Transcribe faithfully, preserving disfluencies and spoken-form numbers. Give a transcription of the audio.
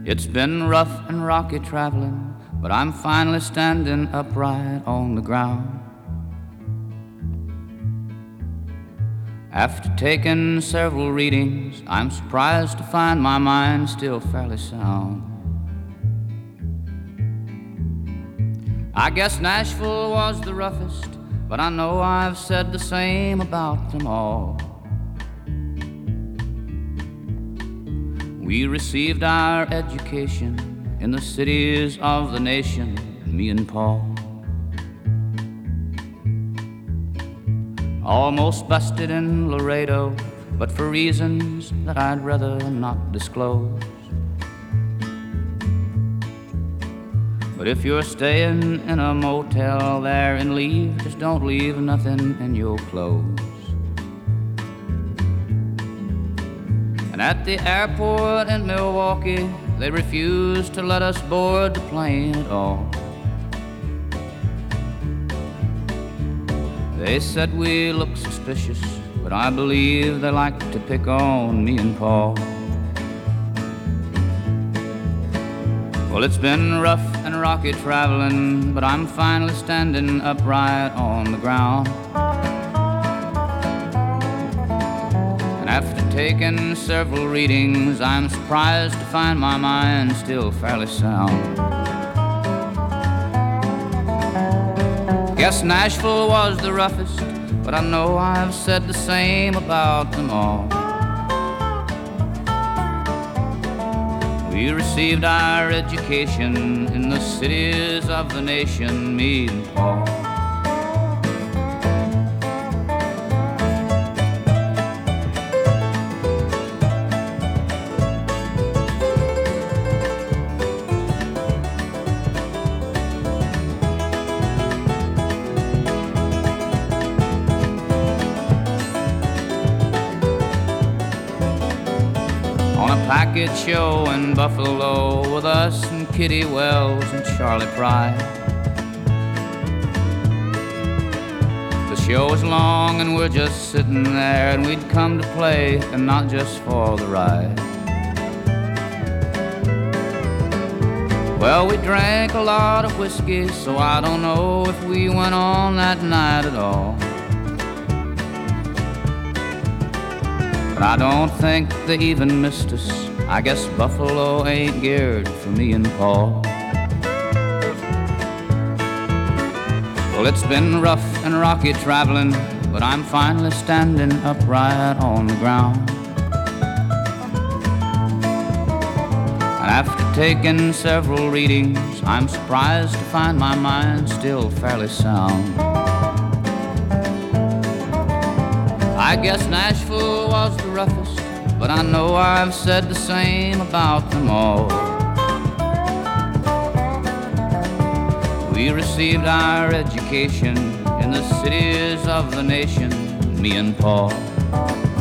It's been rough and rocky traveling, but I'm finally standing upright on the ground. After taking several readings, I'm surprised to find my mind still fairly sound. I guess Nashville was the roughest, but I know I've said the same about them all. We received our education in the cities of the nation, me and Paul. Almost busted in Laredo, but for reasons that I'd rather not disclose. But if you're staying in a motel there and leave, just don't leave nothing in your clothes. And at the airport in Milwaukee, they refused to let us board the plane at all. They said we looked suspicious, but I believe they like to pick on me and Paul. Well, it's been rough and rocky traveling, but I'm finally standing upright on the ground. And after taking several readings, I'm surprised to find my mind still fairly sound. Guess Nashville was the roughest, but I know I've said the same about them all. We received our education in the cities of the nation, me and Paul. Package show in Buffalo with us and Kitty Wells and Charlie Pride. The show was long and we're just sitting there, and we'd come to play and not just for the ride. Well, we drank a lot of whiskey, so I don't know if we went on that night at all. But I don't think they even missed us. I guess Buffalo ain't geared for me and Paul. Well, it's been rough and rocky traveling, but I'm finally standing upright on the ground. And after taking several readings, I'm surprised to find my mind still fairly sound. I guess Nashville was the roughest, but I know I've said the same about them all. We received our education in the cities of the nation, me and Paul.